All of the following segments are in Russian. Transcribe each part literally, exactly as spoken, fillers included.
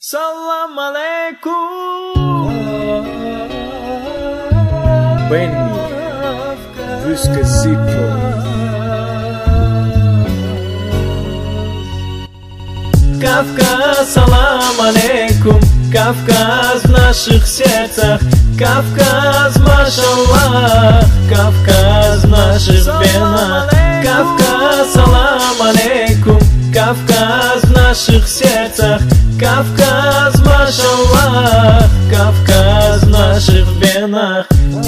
Салам алейкум. Benny, Высказико. Кавказ, салам алейкум. Кавказ в наших сердцах. Кавказ, машаллах. Кавказ в наших венах. Кавказ, салам алейкум. Кавказ в наших сердцах. Кавказ, машаллах. Кавказ в наших венах.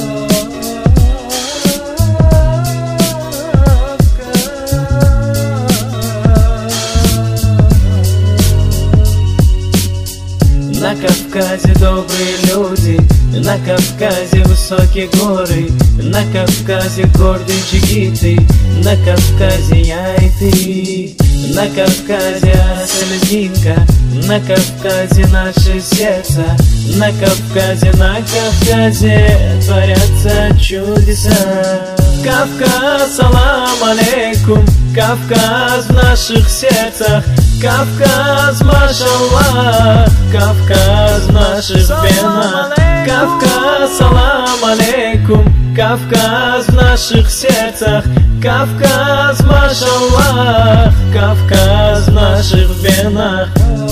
На Кавказе добрые люди, на Кавказе высокие горы, на Кавказе гордые джигиты, на Кавказе я и ты, на Кавказе Селезинка, на Кавказе наше сердце, на Кавказе, на Кавказе творятся чудеса. Кавказ, салам алейкум. Кавказ в наших сердцах. Кавказ, машаллах. Кавказ в наших венах. Кавказ, салам алейкум. Кавказ в наших сердцах. Кавказ, машаллах. Кавказ в наших венах.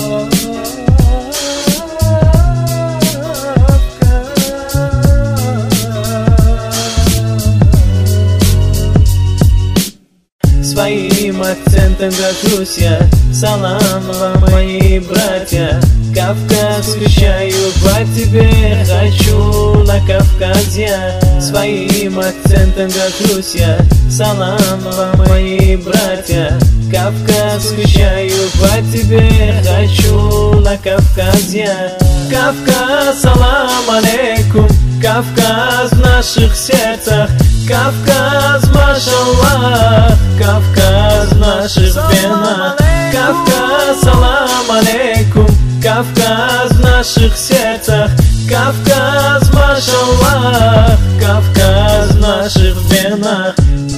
Своим акцентом горжусь я. Салам вам, мои братья. Кавказ скучаю по тебе, хочу на Кавказ я. Своим акцентом горжусь я. Салам вам, мои братья. Кавказ скучаю по тебе, хочу на Кавказ я. Кавказ, салам алейкум. Кавказ в наших сердцах. Кавказ, машаллах. Кавказ в наших венах. Кавказ, салам алейкум. Кавказ в наших сердцах. Кавказ, машаллах. Кавказ в наших венах.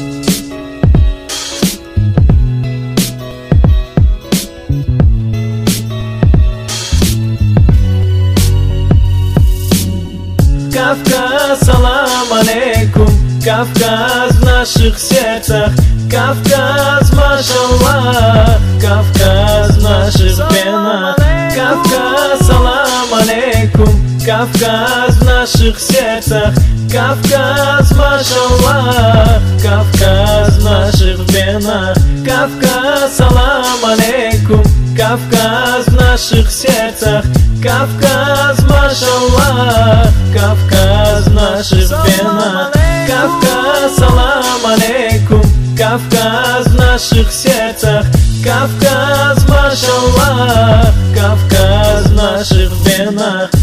Кавказ, салам алейкум. Кавказ в наших сердцах. Кавказ, машаллах. Кавказ в наших венах. Кавказ, салам алейкум. Кавказ в наших сердцах. Кавказ, машаллах. Кавказ в наших венах. Кавказ, салам алейкум. Кавказ в наших сердцах. Кавказ, машаллах. Кавказ в наших венах. Кавказ, салам алейкум. Кавказ в наших сердцах. Кавказ, машаллах. Кавказ в наших венах.